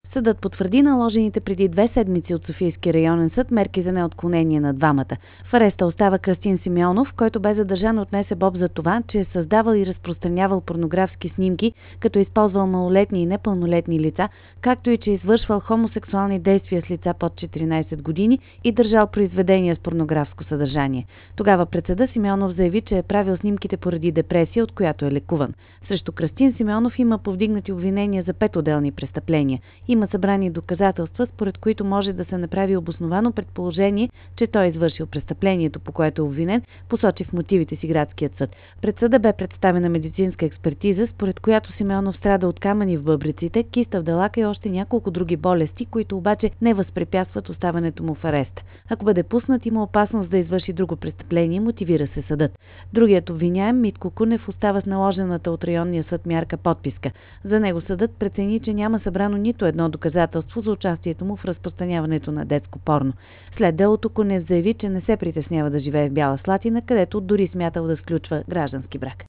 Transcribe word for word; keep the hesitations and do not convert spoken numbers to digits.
Съдът потвърди наложените преди две седмици от Софийски районен съд мерки за неотклонение на двамата. В ареста остава Кръстин Симеонов, който бе задържан от НСБОП за това, че е създавал и разпространявал порнографски снимки, като е използвал малолетни и непълнолетни лица, както и че е извършвал хомосексуални действия с лица под четиринайсет години и държал произведения с порнографско съдържание. Тогава пред съда Симеонов заяви, че е правил снимките поради депресия, от която е лекуван. Срещу Кръстин Симеонов има повдигнати обвинения за пет отделни престъпления. Има събрани доказателства, според които може да се направи обосновано предположение, че той е извършил престъплението, по което е обвинен, посочи в мотивите си градският съд. Пред съда бе представена медицинска експертиза, според която Симеонов страда от камъни в бъбреците, киста в далака и още няколко други болести, които обаче не възпрепятстват оставането му в арест. Ако бъде пуснат, има опасност да извърши друго престъпление, мотивира се съдът. Другият обвиняем, Митко Кунев, остава с наложената от районния съд мярка подписка. За него съдът прецени, че няма събрано нито едно доказателство за участието му в разпространяването на детско порно. След делото Кунев заяви, че не се притеснява да живее в Бяла Слатина, където дори смятал да сключва граждански брак.